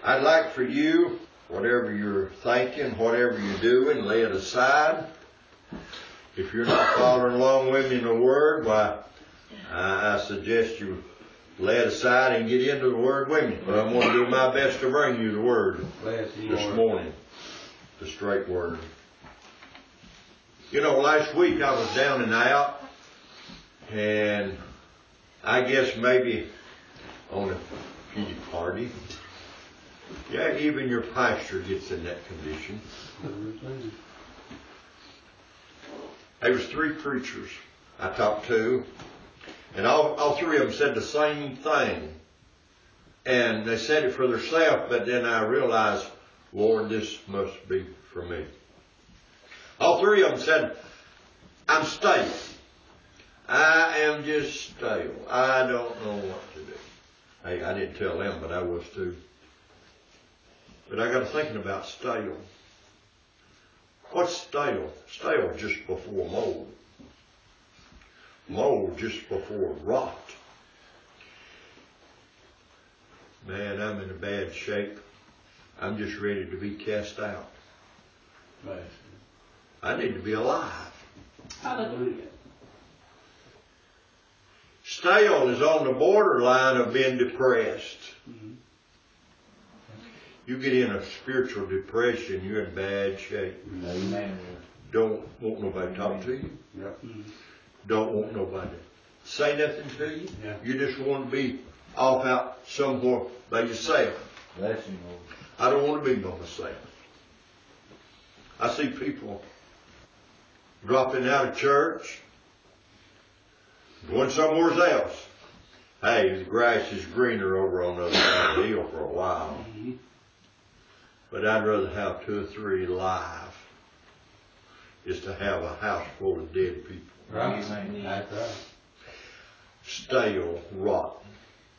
I'd like for you, whatever you're thinking, whatever you're doing, lay it aside. If you're not following along with me in the Word, why, I suggest you lay it aside and get into the Word with me. But I'm going to do my best to bring you the Word this morning, the straight Word. You know, last week I was down and out, and I guess maybe on a pity party. Yeah, even your pastor gets in that condition. There was 3 preachers I talked to, and all 3 of them said the same thing. And they said it for themselves, but then I realized, Lord, this must be for me. All 3 of them said, I'm stale. I am just stale. I don't know what to do. Hey, I didn't tell them, but I was too. But I got to thinking about stale. What's stale? Stale just before mold. Mold just before rot. Man, I'm in a bad shape. I'm just ready to be cast out. I need to be alive. Hallelujah. Stale is on the borderline of being depressed. Mm-hmm. You get in a spiritual depression, you're in bad shape. Amen. Don't want nobody to talk to you. Yep. Don't want nobody to say nothing to you. Yeah. You just want to be off out somewhere by yourself. Bless you, Lord. I don't want to be by myself. I see people dropping out of church, going somewhere else. Hey, the grass is greener over on the other side of the hill for a while. Mm-hmm. But I'd rather have 2 or 3 alive is to have a house full of dead people. Right. That's right. Stale, rotten.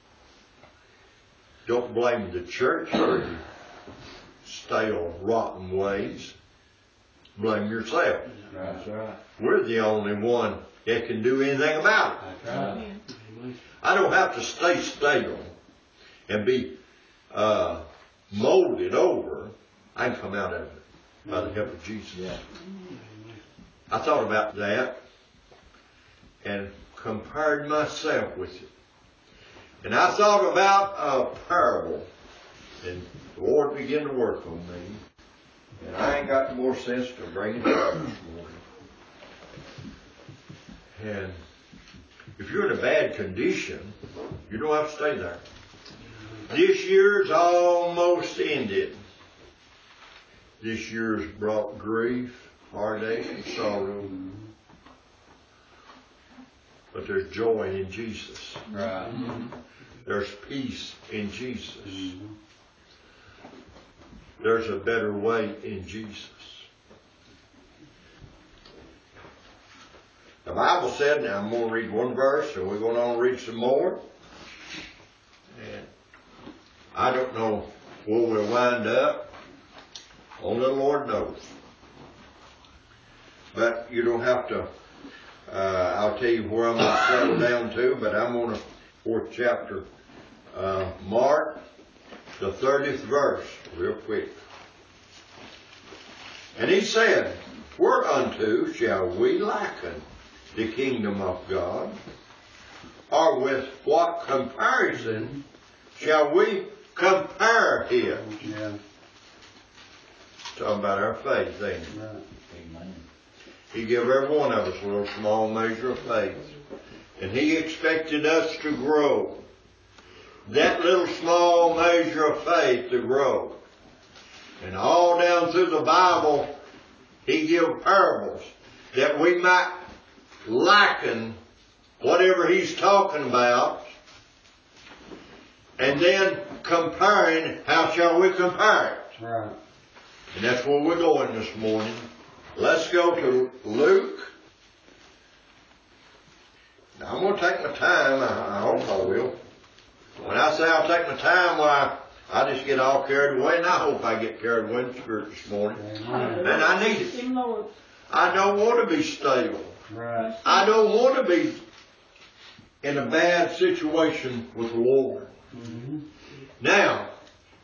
Don't blame the church for your stale, rotten ways. Blame yourself. That's right. We're the only one that can do anything about it. That's right. I don't have to stay stale and be molded over. I can come out of it by the help of Jesus. Yeah. I thought about that and compared myself with it. And I thought about a parable, and the Lord began to work on me. And I ain't got more sense to bring it up this morning. And if you're in a bad condition, you don't have to stay there. This year's almost ended. This year's brought grief, heartache, and sorrow. But there's joy in Jesus. Right. There's peace in Jesus. There's a better way in Jesus. The Bible said, now I'm going to read one verse and we're going to read some more. And I don't know where we'll wind up. Only the Lord knows. But you don't have to, I'll tell you where I'm going to settle down to, but I'm on the 4th chapter. Mark, the 30th verse, real quick. And he said, whereunto shall we liken the kingdom of God? Or with what comparison shall we compare it? Yeah. Talking about our faith, ain't it? Right. Amen. He gave every one of us a little small measure of faith. And he expected us to grow. That little small measure of faith to grow. And all down through the Bible, he gave parables that we might liken whatever he's talking about, and then comparing, how shall we compare it? Right. And that's where we're going this morning. Let's go to Luke. Now I'm going to take my time. I hope I will. When I say I'll take my time, why, I just get all carried away, and I hope I get carried away in the Spirit this morning. Amen. And I need it. I don't want to be stale. Right. I don't want to be in a bad situation with the Lord. Mm-hmm. Now,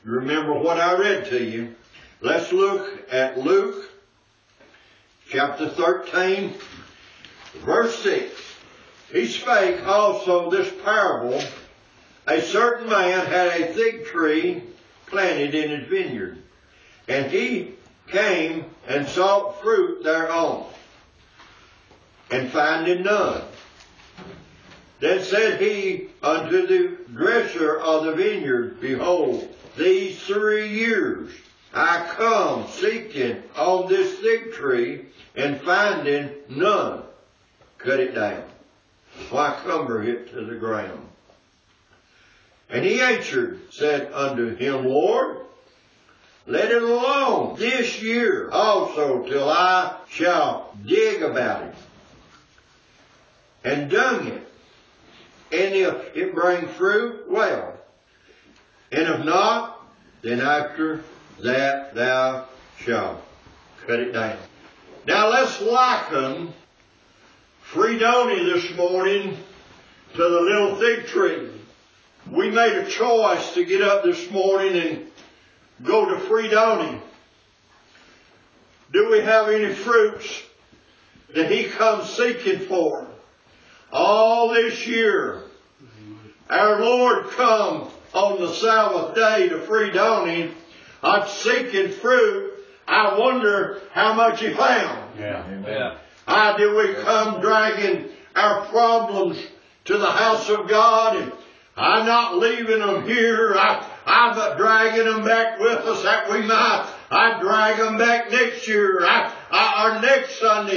remember what I read to you. Let's look at Luke chapter 13, verse 6. He spake also this parable. A certain man had a fig tree planted in his vineyard, and he came and sought fruit thereon, and finding none. Then said he unto the dresser of the vineyard, Behold, these 3 years I come seeking on this fig tree, and finding none. Cut it down. Why cumber it to the ground? And he answered, said unto him, Lord, let it alone this year also, till I shall dig about it, and dung it. And if it bring fruit, well. And if not, then after that thou shalt cut it down. Now let's liken Freedonia this morning to the little fig tree. We made a choice to get up this morning and go to Freedonia. Do we have any fruits that he comes seeking for? All this year, our Lord come on the Sabbath day to Freedonia, seeking fruit. I wonder how much he found. Yeah. Did we come dragging our problems to the house of God, and I'm not leaving them here. I'm dragging them back with us that we might. I drag them back next year, or next Sunday.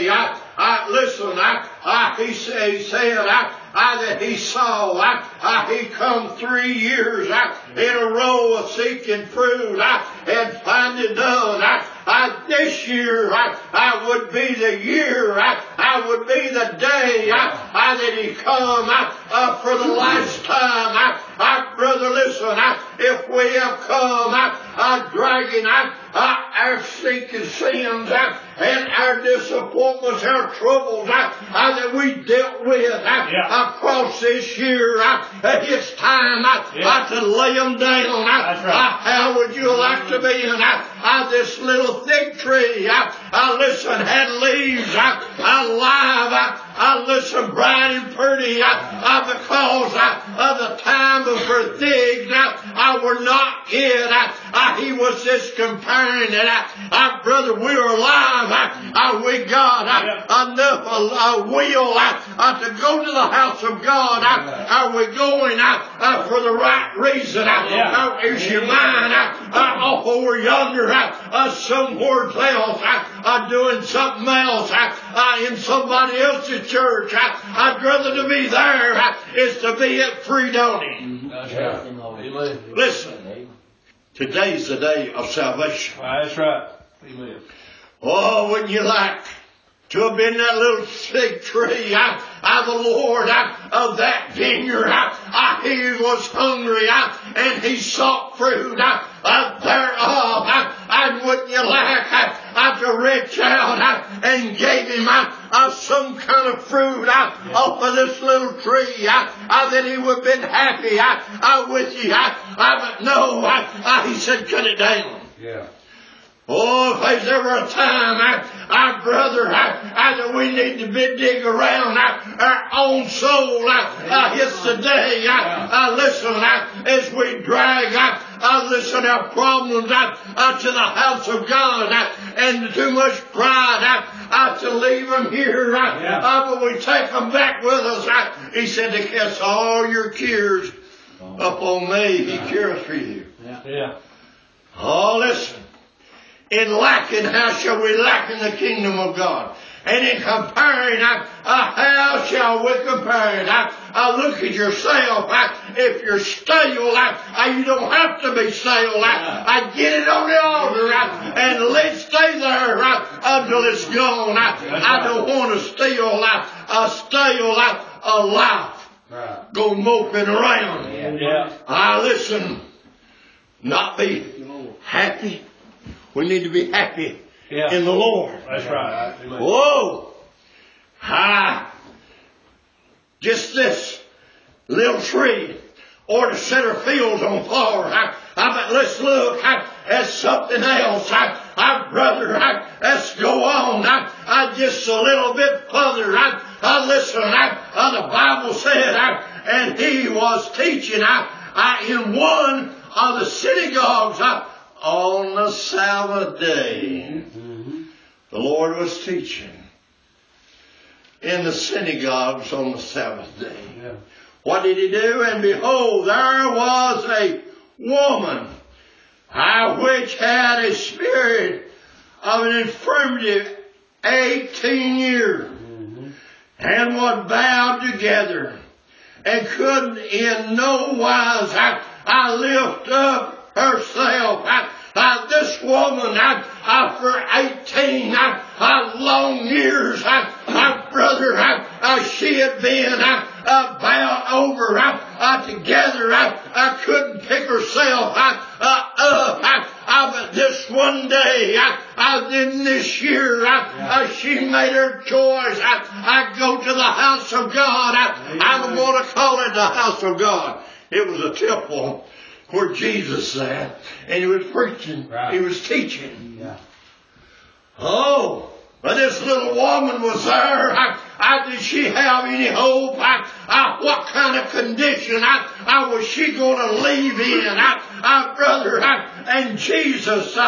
He said that he saw, he come 3 years in a row of seeking fruit, and finding none. This year, would be the year, would be the day, that he come, for the last time. Brother, listen, if we have come, dragging, our sinking sins, and our disappointments, our troubles, that we dealt with, across this year, it's time, to lay them down. That's right. How would you like to be in, this little fig tree? Listen, had leaves, alive, listen, bright and pretty, because of the time of her figs, were not hid. He was just comparing it. Brother, we're alive. We got enough will to go to the house of God. Are we going for the right reason? Is your mind over yonder somewhere else, doing something else in somebody else's church? I'd rather to be there is to be at Freedonia. That's right. Amen. Listen, today's the day of salvation. That's right. Amen. Oh, wouldn't you like to have been that little fig tree, the Lord of that vineyard? He was hungry, and he sought fruit thereof. And wouldn't you like to reach out and gave him some kind of fruit off of this little tree, that he would have been happy with you? But no, he said, cut it down. Yeah. Oh, if there's ever a time, brother, that we need to dig around our own soul, it's today. Listen, as we drag, our problems to the house of God, and too much pride to leave them here, but we take them back with us. He said to cast all your cares upon me. He cares for you. Yeah. Oh, listen. In lacking, how shall we lack in the kingdom of God? And in comparing, how shall we compare it? Look at yourself. If you're stale, you don't have to be stale. Get it on the altar and let's stay there until it's gone. I don't want to stale a life. Go moping around. Yeah. Listen, not be happy. We need to be happy in the Lord. That's right. Amen. Whoa! Just this little tree or to set our fields on fire. But let's look at something else. Brother, let's go on. Just a little bit further. Listen, the Bible said, and he was teaching in one of the synagogues on the Sabbath day. The Lord was teaching in the synagogues on the Sabbath day. Yeah. What did he do? And behold, there was a woman which had a spirit of an infirmity 18 years, and was bowed together, and could in no wise lift up herself. This woman, for 18 long years, brother, she had been bowed over together. Couldn't pick herself up. But this one day, then this year, she made her choice. I go to the house of God. I don't want to call it the house of God. It was a temple where Jesus sat, and he was preaching. Right. He was teaching. Yeah. Oh, but this little woman was there. Did she have any hope? What kind of condition was she going to leave in? Brother, and Jesus,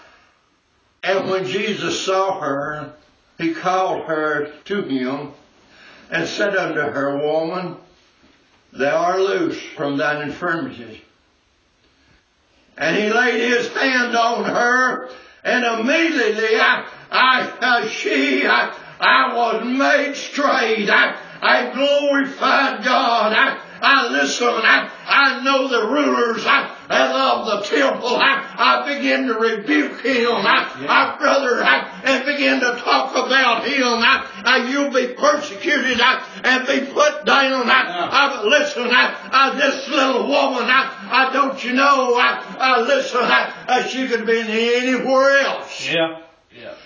and when Jesus saw her, he called her to him and said unto her, Woman, thou art loose from thine infirmity. And he laid his hand on her, and immediately she was made straight. I glorified God. Listen, I know the rulers of the temple. I began to rebuke him, brother, and begin to talk about him. You'll be persecuted and be put down. But listen, this little woman, don't you know, listen, she could have been anywhere else. Yeah. Yeah.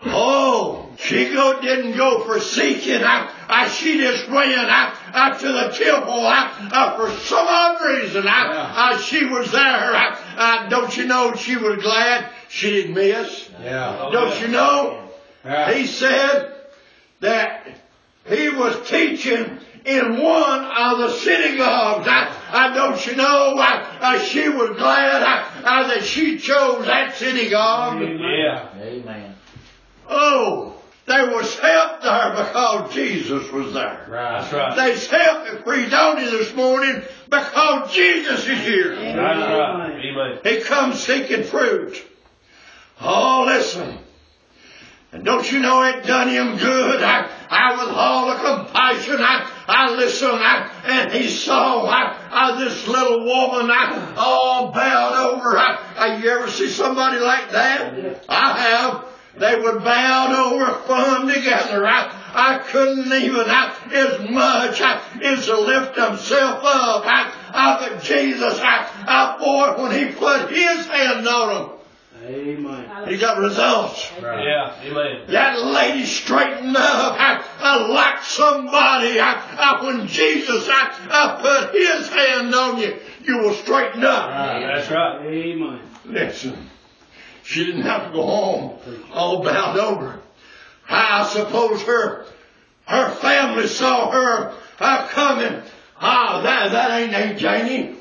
Oh, she didn't go for seeking. She just went to the temple for some odd reason. She was there. Don't you know she was glad she didn't miss? Yeah. Don't you know? Yeah. He said that he was teaching in one of the synagogues. Don't you know? She was glad that she chose that synagogue. Yeah. Amen. Oh, there was help there because Jesus was there. Right. That's right. There's help at Fredonia this morning because Jesus is here. That's right. Amen. He comes seeking fruit. Oh, listen. And don't you know it done him good? With all the compassion, I listened, and he saw this little woman all bowed over. You ever see somebody like that? I have. They were bowed over, fun together. I couldn't even as much as to lift himself up. But Jesus, boy, when he put his hand on them, Amen. he got results. Right. Yeah. Amen. That lady straightened up like somebody. When Jesus put his hand on you, you will straighten up. Right. That's right. Amen. Listen, she didn't have to go home all bowed over. I suppose her family saw her coming. That ain't Janie.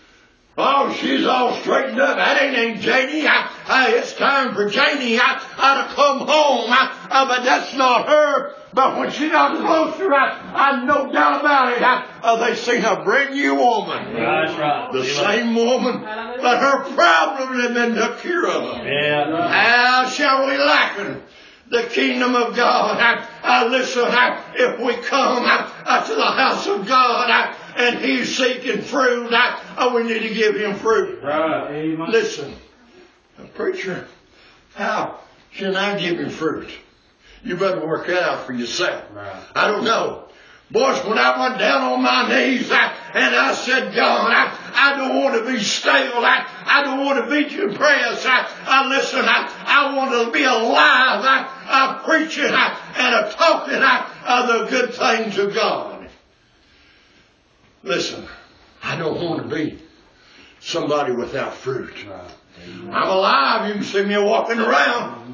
Oh, she's all straightened up. That ain't Janie. It's time for Janie to come home. But that's not her. But when she got closer, I no doubt about it. They seen a brand new woman. That's right. The same woman. But her problem had been took care of. Yeah. How shall we liken the kingdom of God? Listen, if we come to the house of God and he's seeking fruit, we need to give him fruit. Right. Amen. Listen, preacher, how can I give him fruit? You better work that out for yourself. Right. I don't know. Boys, when I went down on my knees and I said, God, I don't want to be stale. I don't want to be depressed. Listen, I want to be alive, preaching and talking of the good things of God. Listen, I don't want to be somebody without fruit. Right. I'm alive. You can see me walking around.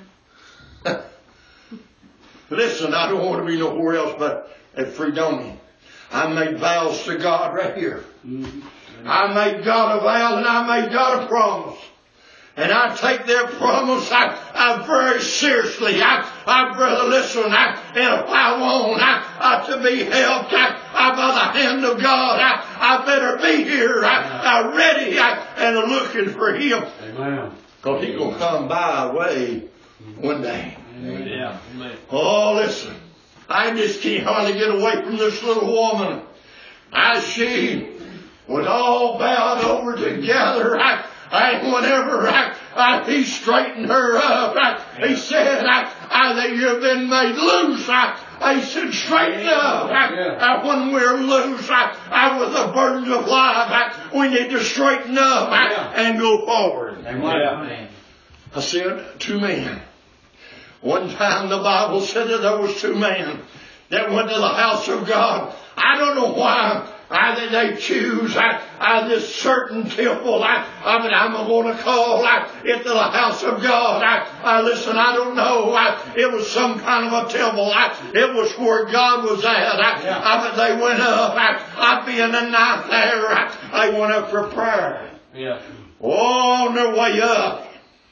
Listen, I don't want to be nowhere else but at Fredonia. I made vows to God right here. I made God a vow and I made God a promise. And I take their promise I very seriously. Brother, listen, and if I want to be helped by the hand of God, I better be here, ready and looking for Him. Amen. Because He's going to come by way one day. Yeah. Amen. Oh, listen, I just can't hardly get away from this little woman. She was all bowed over together. Whenever he straightened her up, he said, that you've been made loose. He said, straighten up. When we're loose with the burdens of life, we need to straighten up and go forward. Amen. I said, 2 men. One time the Bible said that there was 2 men that went to the house of God. I don't know why they choose this certain temple. I'm going to call it the house of God. Listen, I don't know. It was some kind of a temple. It was where God was at. They went up. Being a night there, they went up for prayer. Yeah. Oh, on their way up.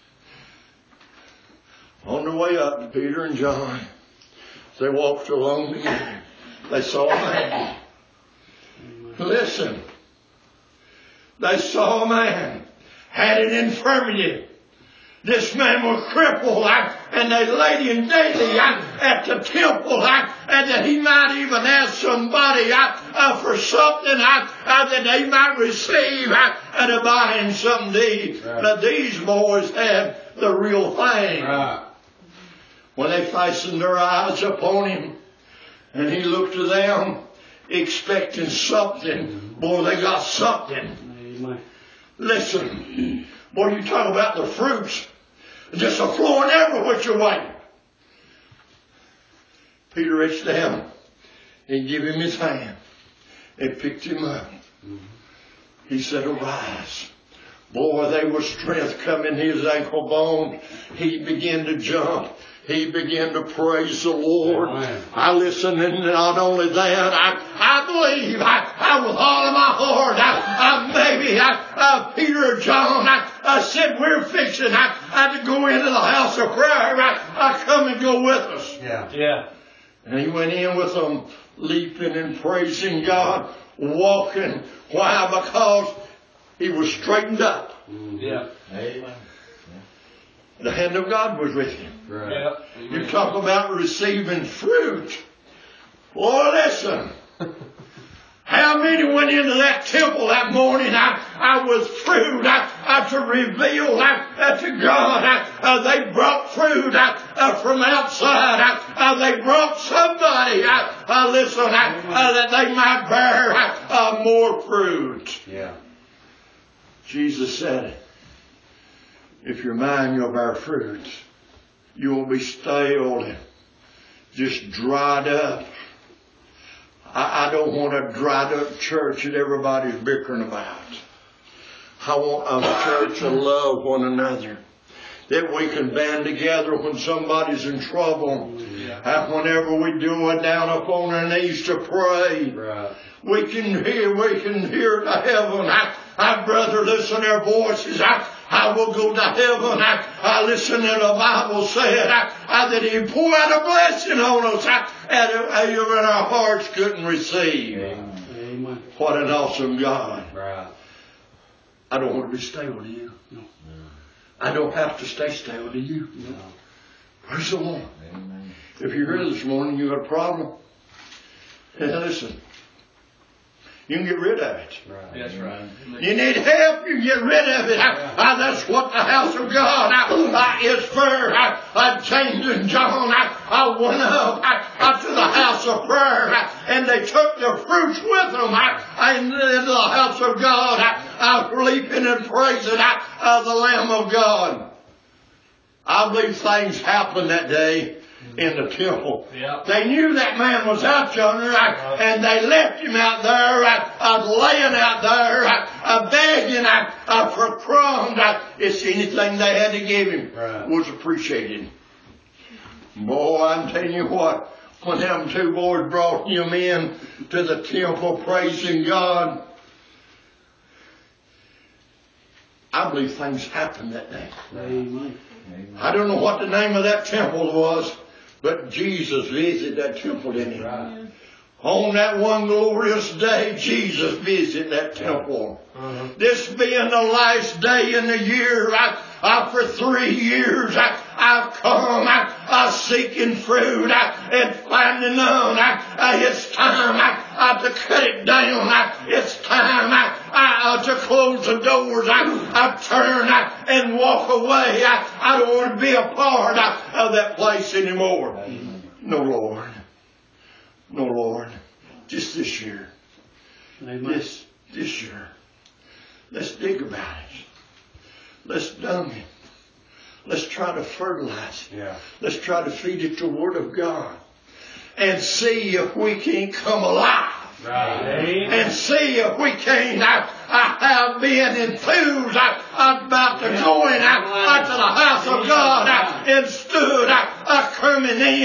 On their way up, Peter and John, they walked along together. They saw a man. Listen, they saw a man had an infirmity. This man was crippled, and they laid him daily at the temple, and that he might even ask somebody for something that they might receive and to buy him something to eat. Right. Now these boys had the real thing. Right. When they fastened their eyes upon him, and he looked to them, expecting something. Boy, they got something. Amen. Listen, boy, you talk about the fruits just a flowing every which way. Peter reached down and gave him his hand and picked him up. He said, arise. Boy, there was strength coming in his ankle bone. He began to jump. He began to praise the Lord. Amen. I listened, and not only that, I believe, with all of my heart, maybe Peter or John, I said, we're fixing to go into the house of prayer. Come and go with us. Yeah. Yeah. And he went in with them, leaping and praising God, walking. Why? Because he was straightened up. Yeah. Amen. The hand of God was with him. Right. Yeah. You talk about receiving fruit. Boy, listen. How many went into that temple that morning? I was fruit to reveal to God. They brought fruit from outside. They brought somebody, listen, that they might bear more fruit. Yeah. Jesus said, if you're mine, you'll bear fruit. You will be stale and just dried up. I don't want a dried up church that everybody's bickering about. I want a church to love one another. That we can band together when somebody's in trouble. Yeah. Whenever we do it down upon our knees to pray. Right. We can hear to heaven. Brother, listen to their voices. I will go to heaven. I listen to the Bible said that He poured out a blessing on us that even our hearts couldn't receive. Amen. What an awesome God. Right. I don't want to be stale to you. No. I don't have to stay stale to you. No. Praise the Lord. Amen. If you're here this morning, you got a problem. Listen. You can get rid of it. Right. That's right. You need help, you get rid of it. That's what the house of God is for. James and John went up to the house of prayer, and they took their fruits with them into the house of God, leaping and praising the Lamb of God. I believe things happened that day in the temple. Yeah. They knew that man was out yonder, and they left him out there, laying out there, begging for crumbs. It's anything they had to give him was appreciated. Boy, I'm telling you what, when them two boys brought him in to the temple praising God, I believe things happened that day. Amen. I don't know what the name of that temple was, but Jesus visited that temple, didn't he? Right. On that one glorious day, Jesus visited that temple. This being the last day in the year, for 3 years, I've come, seeking fruit, and finding none. It's time to cut it down. It's time to close the doors. I turn and walk away. I don't want to be a part of that place anymore. No, Lord. No, Lord. Just this year. Amen. This year. Let's dig about it. Let's dung it. Let's try to fertilize it. Yeah. Let's try to feed it the Word of God. And see if we can't come alive. Right. And see if we can't have been enthused about the going to the house of God and stood coming in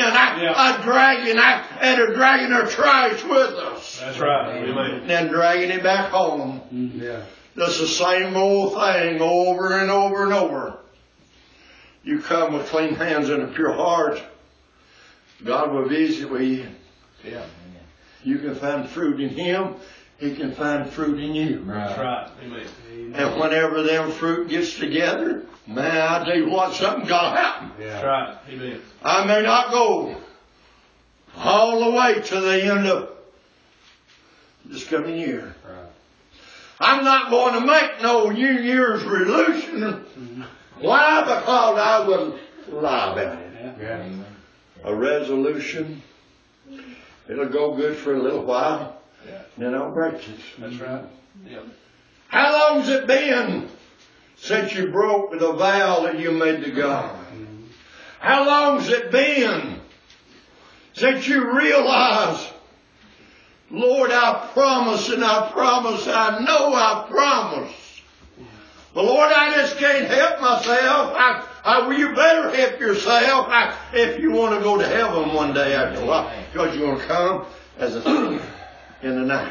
dragging our trash with us. That's right. Amen. And then dragging it back home. Yeah. That's the same old thing over and over and over. You come with clean hands and a pure heart, God will visit with you. Yeah. You can find fruit in Him. He can find fruit in you. That's right. Amen. And whenever them fruit gets together, man, I tell you what, something got to happen. That's right. Amen. I may not go all the way to the end of this coming year. Right. I'm not going to make no New Year's resolution. Why? Because I wouldn't lie about it. Yeah. A resolution, it'll go good for a little while, Yeah. then I'll break it. That's right. Yeah. How long's it been since you broke the vow that you made to God? How long's it been since you realized, Lord, I promise and I promise, I know I promise. But Lord, I just can't help myself. You better help yourself if you want to go to heaven one day after a while. Because you're going to come as a thief in the night.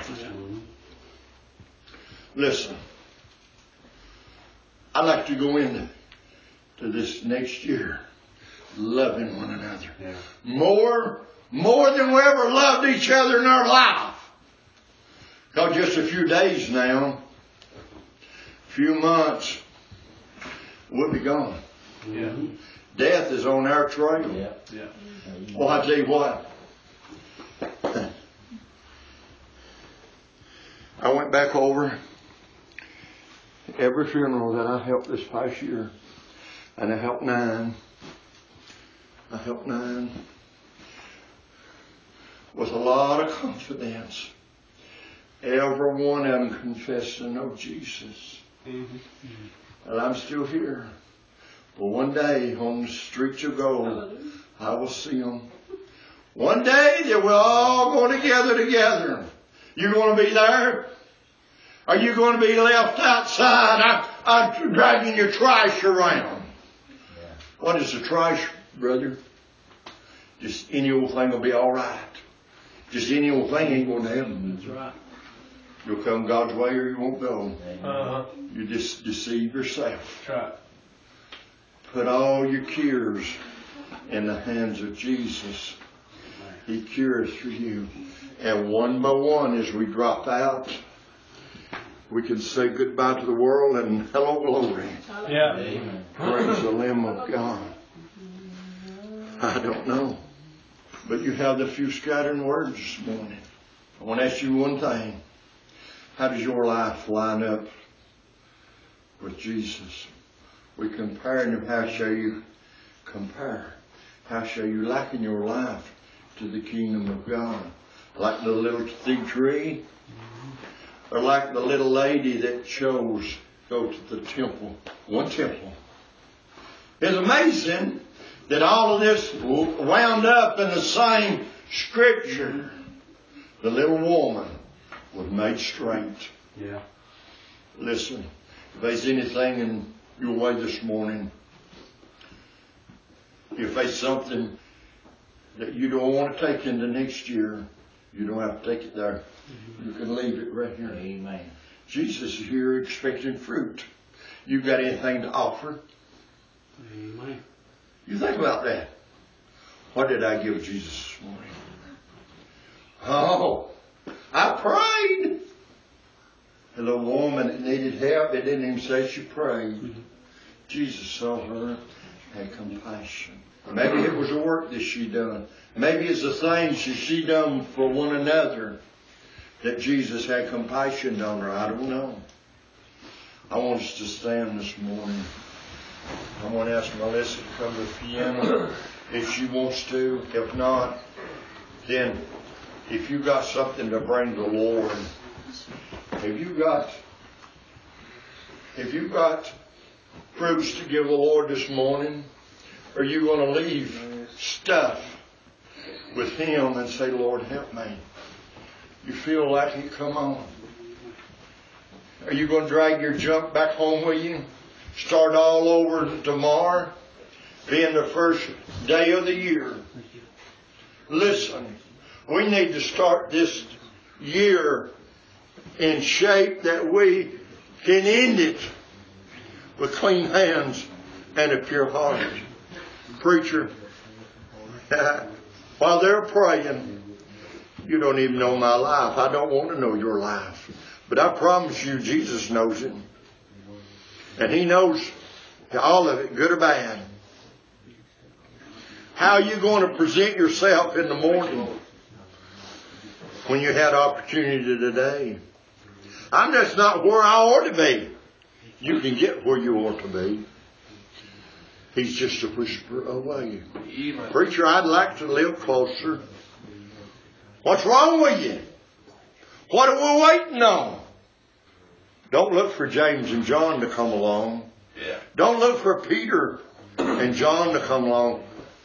Listen, I'd like to go into this next year loving one another. Yeah. More than we ever loved each other in our life. Because just a few days now, few months, we'll be gone. Yeah. Death is on our trail. Yeah. Well, I tell you what. I went back over every funeral that I helped this past year. And I helped 9. With a lot of confidence. Every one of them confessed to know Jesus. Mm-hmm. And I'm still here. But one day on the streets of gold, I will see them. One day they will all go together. You going to be there? Are you going to be left outside dragging your trash around? Yeah. What is the trash, brother? Just any old thing will be all right. Just any old thing ain't going to heaven. That's right. You'll come God's way or you won't go. Uh-huh. You just deceive yourself. That's right. Put all your cares in the hands of Jesus. He cures for you. And one by one, as we drop out, we can say goodbye to the world and hello glory. Yeah. Amen. Praise the Lamb of God. I don't know. But you have the few scattered words this morning. I want to ask you one thing. How does your life line up with Jesus? We compare Him. How shall you compare? How shall you liken your life to the kingdom of God? Like the little fig tree? Or like the little lady that chose to go to the temple? One temple. It's amazing that all of this wound up in the same scripture. The little woman was made straight. Yeah. Listen, if there's anything in your way this morning, if there's something that you don't want to take into next year, you don't have to take it there. You can leave it right here. Amen. Jesus is here expecting fruit. You got anything to offer? Amen. You think about that. What did I give Jesus this morning? Oh, I prayed. The little woman that needed help, it didn't even say she prayed. Jesus saw her, had compassion. Maybe it was the work that she done. Maybe it's the things that she done for one another that Jesus had compassion on her. I don't know. I want us to stand this morning. I want to ask Melissa to come to the piano if she wants to. If not, then if you got something to bring the Lord, if you got fruits to give the Lord this morning, are you going to leave stuff with Him and say, Lord, help me? You feel like it? Come on. Are you going to drag your junk back home with you? Start all over tomorrow, being the first day of the year. Listen, we need to start this year in shape that we can end it with clean hands and a pure heart. Preacher, while they're praying, you don't even know my life. I don't want to know your life. But I promise you, Jesus knows it. And He knows all of it, good or bad. How are you going to present yourself in the morning when you had opportunity today? I'm just not where I ought to be. You can get where you ought to be. He's just a whisper away. Preacher, I'd like to live closer. What's wrong with you? What are we waiting on? Don't look for James and John to come along. Yeah. Don't look for Peter and John to come along.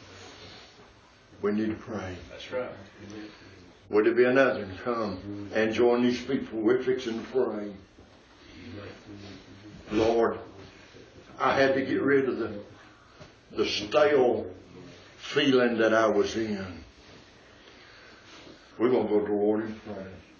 We need to pray. That's right. Would there be another to come and join these people? We're fixing to pray. Lord, I had to get rid of the stale feeling that I was in. We're going to go to the Lord in prayer.